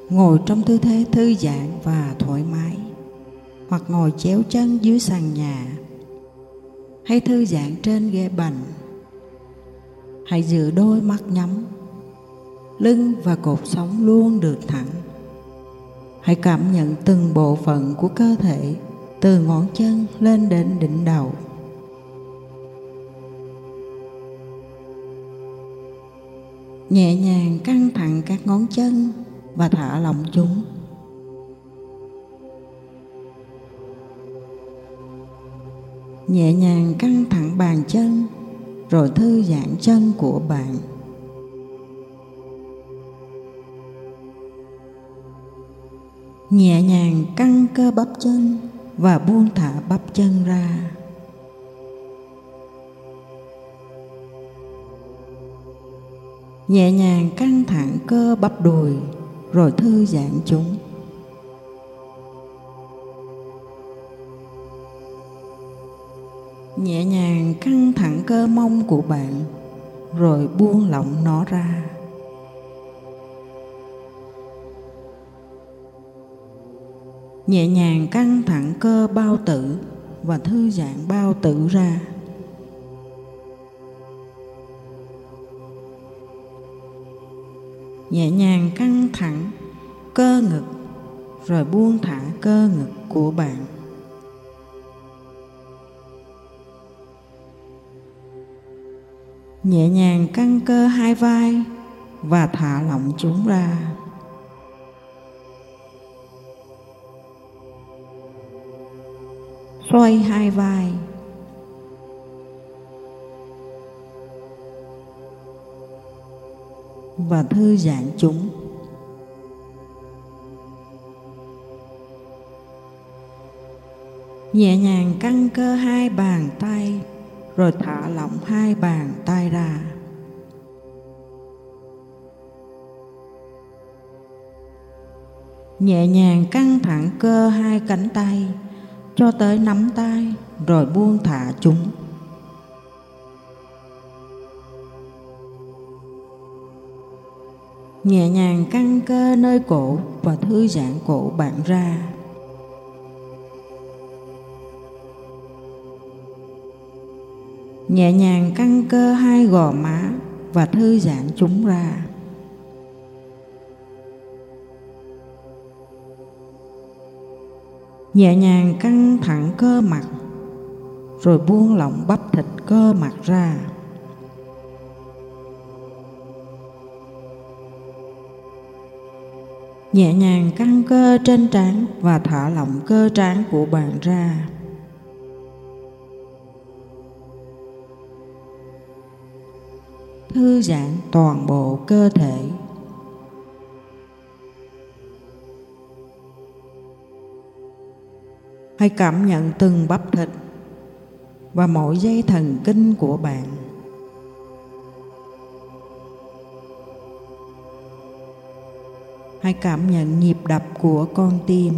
ngồi trong tư thế thư giãn và thoải mái, hoặc ngồi chéo chân dưới sàn nhà, hay thư giãn trên ghế bành. Hãy giữ đôi mắt nhắm, lưng và cột sống luôn được thẳng. Hãy cảm nhận từng bộ phận của cơ thể, từ ngón chân lên đến đỉnh đầu. Nhẹ nhàng căng thẳng các ngón chân và thả lỏng chúng. Nhẹ nhàng căng thẳng bàn chân, rồi thư giãn chân của bạn. Nhẹ nhàng căng cơ bắp chân và buông thả bắp chân ra. Nhẹ nhàng căng thẳng cơ bắp đùi, rồi thư giãn chúng. Nhẹ nhàng căng thẳng cơ mông của bạn, rồi buông lỏng nó ra. Nhẹ nhàng căng thẳng cơ bao tử và thư giãn bao tử ra. Nhẹ nhàng căng thẳng cơ ngực, rồi buông thả cơ ngực của bạn. Nhẹ nhàng căng cơ hai vai và thả lỏng chúng ra. Xoay hai vai. Và thư giãn chúng. Nhẹ nhàng căng cơ hai bàn tay, rồi thả lỏng hai bàn tay ra. Nhẹ nhàng căng thẳng cơ hai cánh tay cho tới nắm tay, rồi buông thả chúng. Nhẹ nhàng căng cơ nơi cổ và thư giãn cổ bạn ra. Nhẹ nhàng căng cơ hai gò má và thư giãn chúng ra. Nhẹ nhàng căng thẳng cơ mặt, rồi buông lỏng bắp thịt cơ mặt ra. Nhẹ nhàng căng cơ trên trán và thả lỏng cơ trán của bạn ra. Thư giãn toàn bộ cơ thể. Hãy cảm nhận từng bắp thịt và mỗi dây thần kinh của bạn. Hãy cảm nhận nhịp đập của con tim.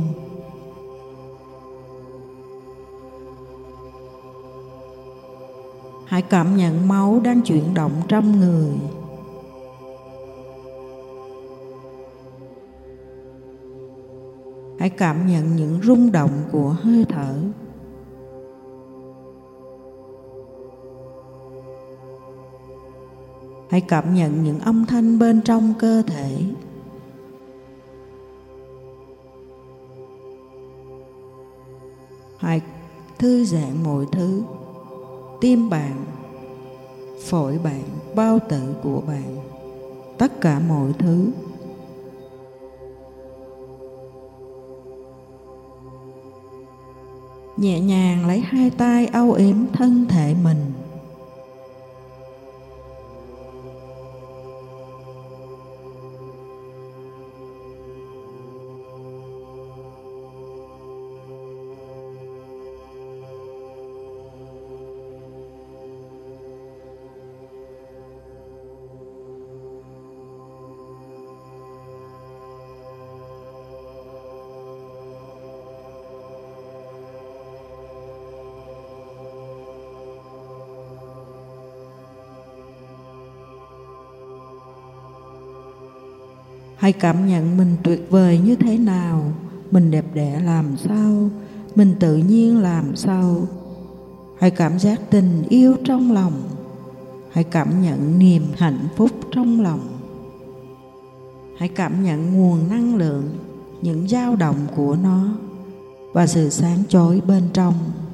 Hãy cảm nhận máu đang chuyển động trong người. Hãy cảm nhận những rung động của hơi thở. Hãy cảm nhận những âm thanh bên trong cơ thể. Hãy thư giãn mọi thứ, tim bạn, phổi bạn, bao tử của bạn, tất cả mọi thứ. Nhẹ nhàng lấy hai tay âu yếm thân thể mình. Hãy cảm nhận mình tuyệt vời như thế nào, mình đẹp đẽ làm sao, mình tự nhiên làm sao. Hãy cảm giác tình yêu trong lòng, hãy cảm nhận niềm hạnh phúc trong lòng. Hãy cảm nhận nguồn năng lượng, những dao động của nó và sự sáng chói bên trong.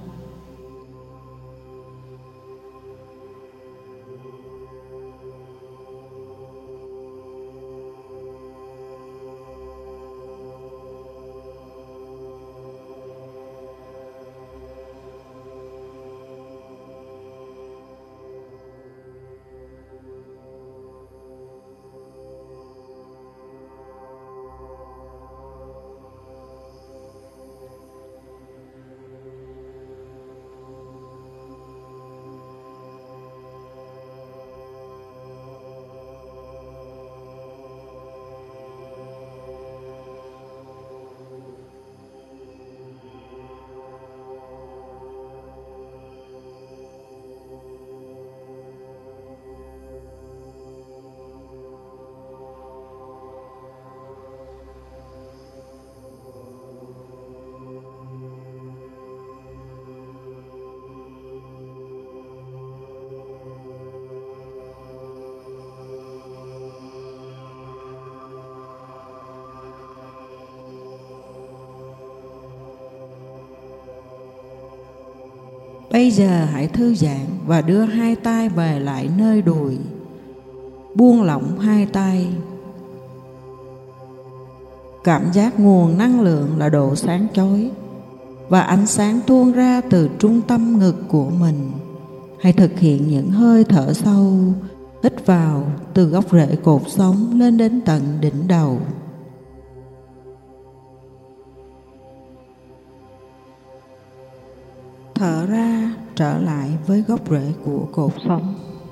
Bây giờ hãy thư giãn và đưa hai tay về lại nơi đùi. Buông lỏng hai tay. Cảm giác nguồn năng lượng là độ sáng chói và ánh sáng tuôn ra từ trung tâm ngực của mình. Hãy thực hiện những hơi thở sâu, hít vào từ gốc rễ cột sống lên đến tận đỉnh đầu. Thở ra trở lại với gốc rễ của cột sống.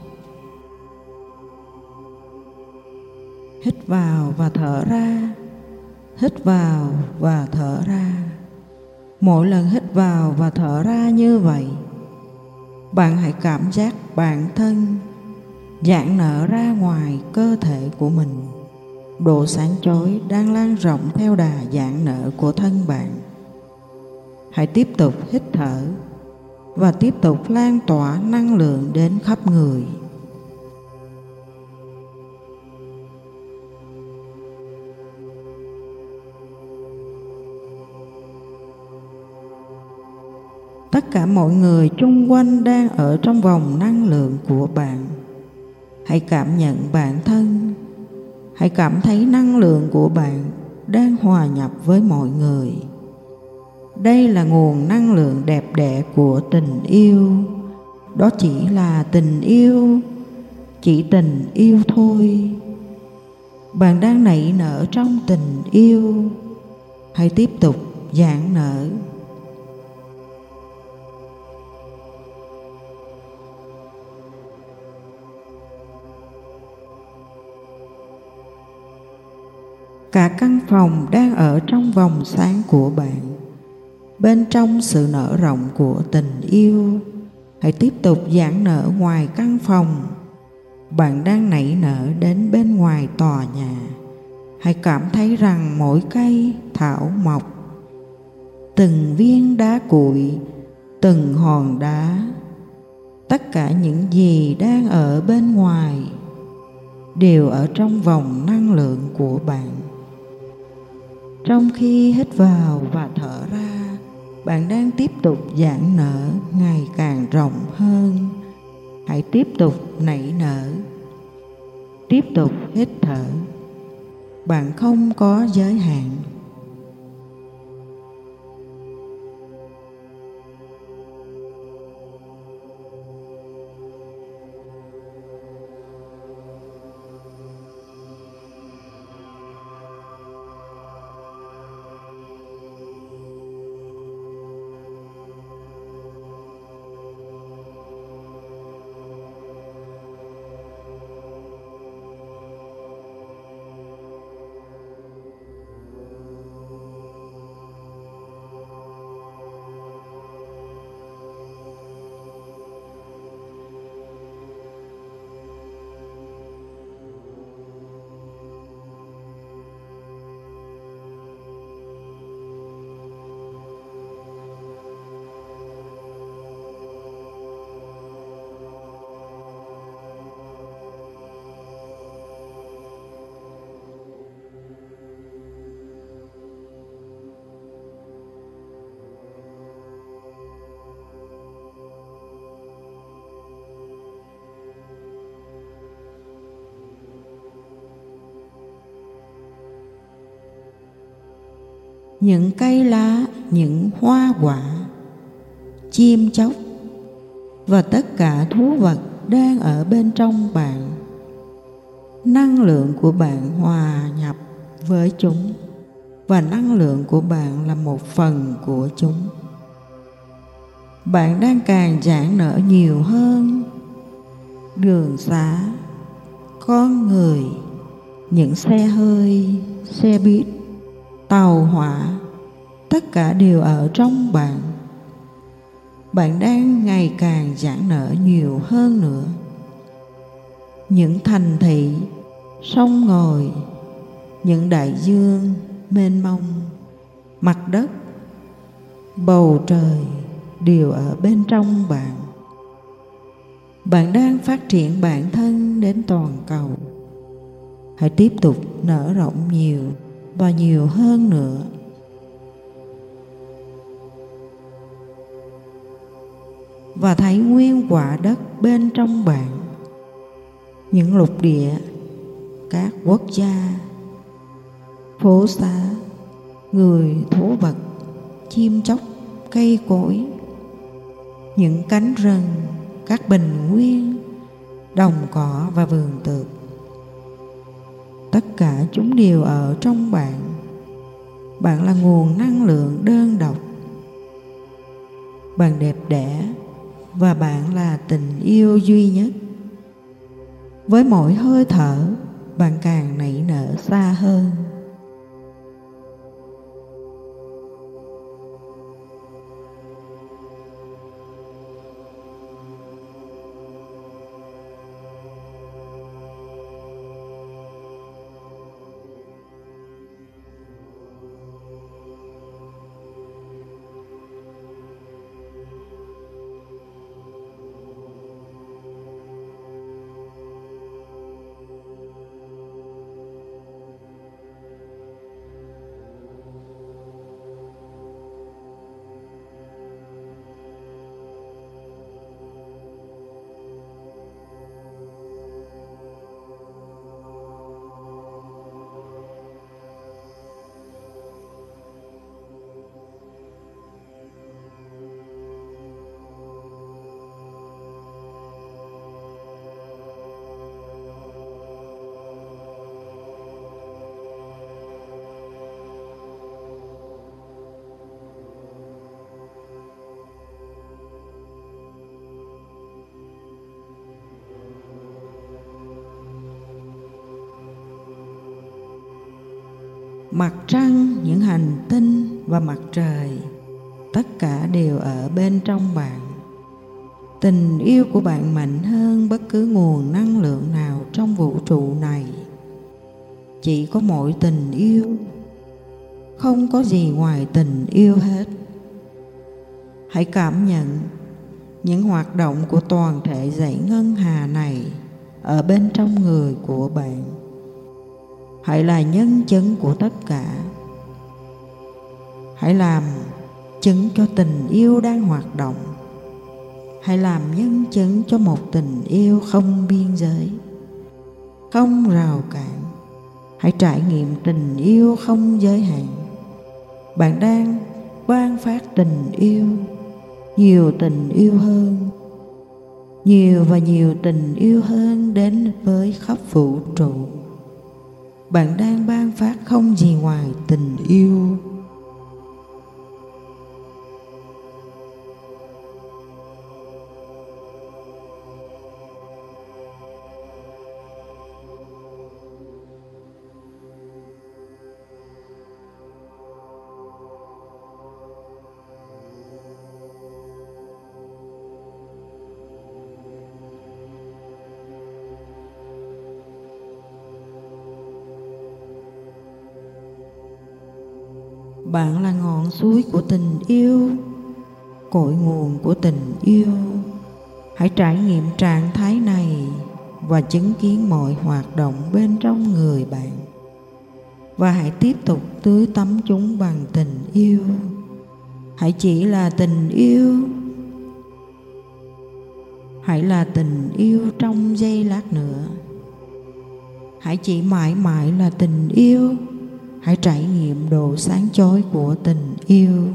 Hít vào và thở ra, hít vào và thở ra. Mỗi lần hít vào và thở ra như vậy, bạn hãy cảm giác bản thân giãn nở ra ngoài cơ thể của mình. Độ sáng chói đang lan rộng theo đà giãn nở của thân bạn. Hãy tiếp tục hít thở và tiếp tục lan tỏa năng lượng đến khắp người. Tất cả mọi người chung quanh đang ở trong vòng năng lượng của bạn. Hãy cảm nhận bản thân. Hãy cảm thấy năng lượng của bạn đang hòa nhập với mọi người. Đây là nguồn năng lượng đẹp đẽ của tình yêu. Đó chỉ là tình yêu, chỉ tình yêu thôi. Bạn đang nảy nở trong tình yêu. Hãy tiếp tục giãn nở. Cả căn phòng đang ở trong vòng sáng của bạn. Bên trong sự nở rộng của tình yêu, hãy tiếp tục giãn nở ngoài căn phòng. Bạn đang nảy nở đến bên ngoài tòa nhà. Hãy cảm thấy rằng mỗi cây, thảo mộc, từng viên đá cuội, từng hòn đá, tất cả những gì đang ở bên ngoài đều ở trong vòng năng lượng của bạn. Trong khi hít vào và thở ra, bạn đang tiếp tục giãn nở ngày càng rộng hơn. Hãy tiếp tục nảy nở, tiếp tục hít thở. Bạn không có giới hạn. những cây lá, những hoa quả, chim chóc và tất cả thú vật đang ở bên trong bạn. Năng lượng của bạn hòa nhập với chúng và năng lượng của bạn là một phần của chúng. Bạn đang càng giãn nở nhiều hơn. Đường xá, con người, những xe hơi, xe buýt, tàu hỏa, tất cả đều ở trong bạn. Bạn đang ngày càng giãn nở nhiều hơn nữa. Những thành thị, sông ngòi, những đại dương mênh mông, mặt đất, bầu trời đều ở bên trong bạn. Bạn đang phát triển bản thân đến toàn cầu. Hãy tiếp tục nở rộng nhiều và nhiều hơn nữa. Và thấy nguyên quả đất bên trong bạn, những lục địa, các quốc gia, phố xá, người, thú vật, chim chóc, cây cối, những cánh rừng, các bình nguyên, đồng cỏ và vườn tược. Tất cả chúng đều ở trong bạn. Bạn là nguồn năng lượng đơn độc. Bạn đẹp đẽ và bạn là tình yêu duy nhất. Với mỗi hơi thở, bạn càng nảy nở xa hơn. Mặt trăng, những hành tinh và mặt trời, tất cả đều ở bên trong bạn. Tình yêu của bạn mạnh hơn bất cứ nguồn năng lượng nào trong vũ trụ này. Chỉ có mỗi tình yêu, không có gì ngoài tình yêu hết. Hãy cảm nhận những hoạt động của toàn thể dãy ngân hà này ở bên trong người của bạn. Hãy là nhân chứng của tất cả. Hãy làm chứng cho tình yêu đang hoạt động. Hãy làm nhân chứng cho một tình yêu không biên giới, không rào cản. Hãy trải nghiệm tình yêu không giới hạn. Bạn đang ban phát tình yêu, nhiều tình yêu hơn, nhiều và nhiều tình yêu hơn đến với khắp vũ trụ. Bạn đang ban phát không gì ngoài tình yêu. Bạn là ngọn suối của tình yêu, cội nguồn của tình yêu. Hãy trải nghiệm trạng thái này và chứng kiến mọi hoạt động bên trong người bạn. Và hãy tiếp tục tưới tắm chúng bằng tình yêu. Hãy chỉ là tình yêu. Hãy là tình yêu trong giây lát nữa. Hãy chỉ mãi mãi là tình yêu. hãy trải nghiệm độ sáng chói của tình yêu.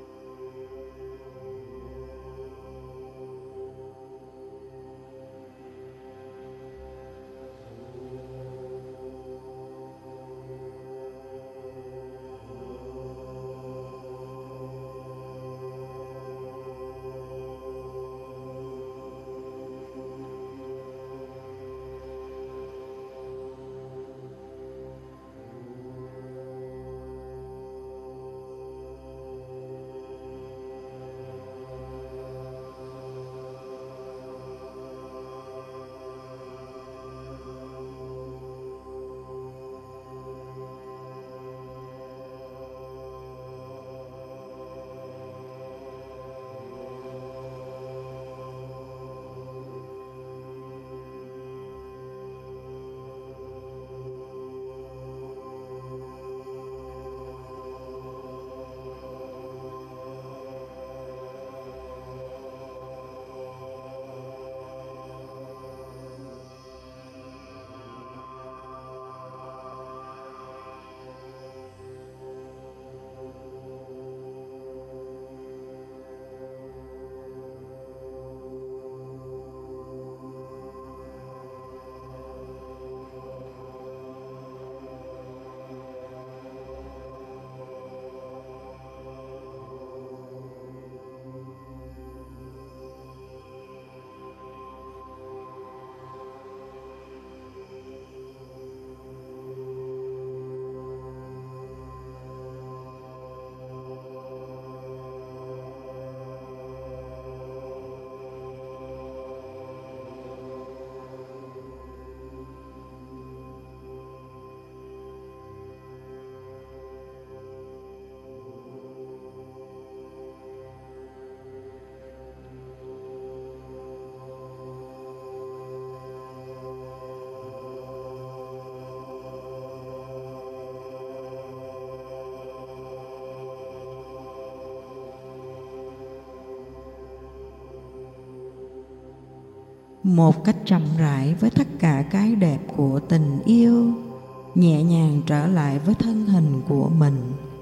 Một cách chậm rãi với tất cả cái đẹp của tình yêu, nhẹ nhàng trở lại với thân hình của mình.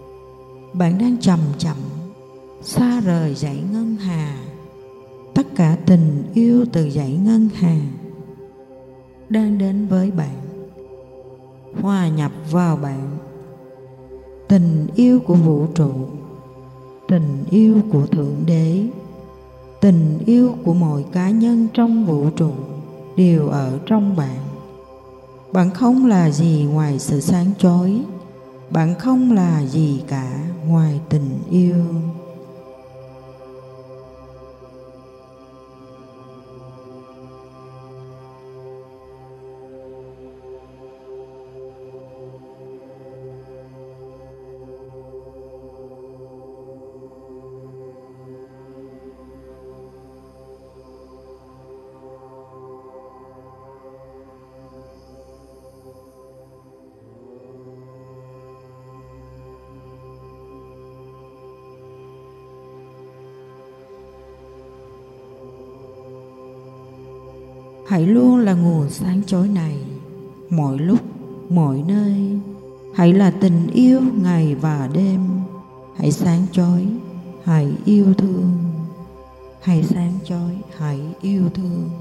Bạn đang chậm chậm xa rời dãy ngân hà. Tất cả tình yêu từ dãy ngân hà đang đến với bạn, hòa nhập vào bạn. Tình yêu của vũ trụ, tình yêu của Thượng Đế, tình yêu của mọi cá nhân trong vũ trụ đều ở trong bạn. Bạn không là gì ngoài sự sáng chói, bạn không là gì cả ngoài tình yêu. Hãy luôn là nguồn sáng chói này, mọi lúc, mọi nơi. Hãy là tình yêu ngày và đêm. Hãy sáng chói, hãy yêu thương. Hãy sáng chói, hãy yêu thương.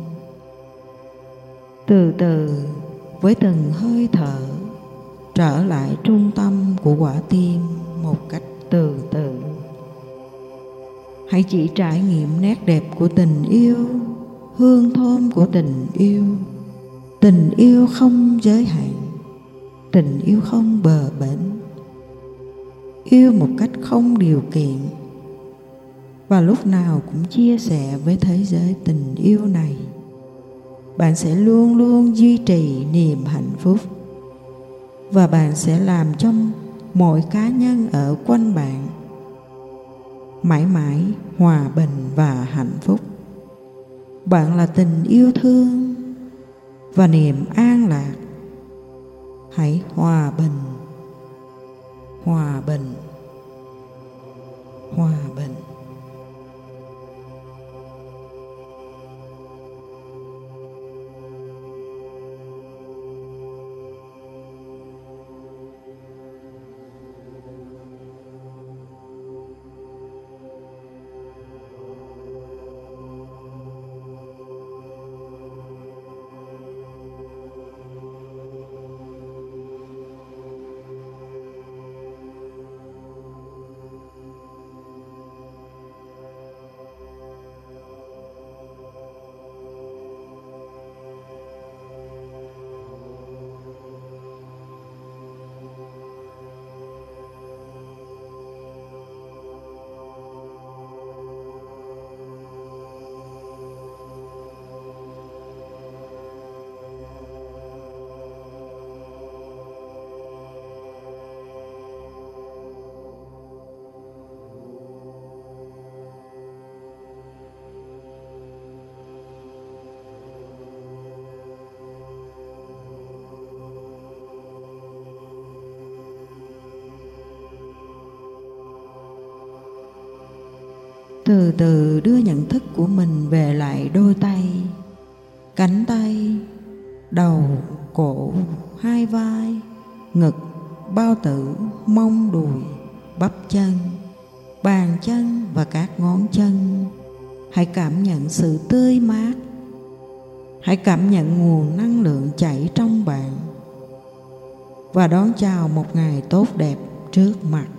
Từ từ, với từng hơi thở, trở lại trung tâm của quả tim một cách từ từ. Hãy chỉ trải nghiệm nét đẹp của tình yêu, hương thơm của tình yêu. Tình yêu không giới hạn, tình yêu không bờ bến, yêu một cách không điều kiện, và lúc nào cũng chia sẻ với thế giới tình yêu này. Bạn sẽ luôn luôn duy trì niềm hạnh phúc, và bạn sẽ làm cho mọi cá nhân ở quanh bạn mãi mãi hòa bình và hạnh phúc. Bạn là tình yêu thương và niềm an lạc. Hãy hòa bình, hòa bình, hòa bình. Từ từ đưa nhận thức của mình về lại đôi tay, cánh tay, đầu, cổ, hai vai, ngực, bao tử, mông đùi, bắp chân, bàn chân và các ngón chân. Hãy cảm nhận sự tươi mát. Hãy cảm nhận nguồn năng lượng chảy trong bạn và đón chào một ngày tốt đẹp trước mặt.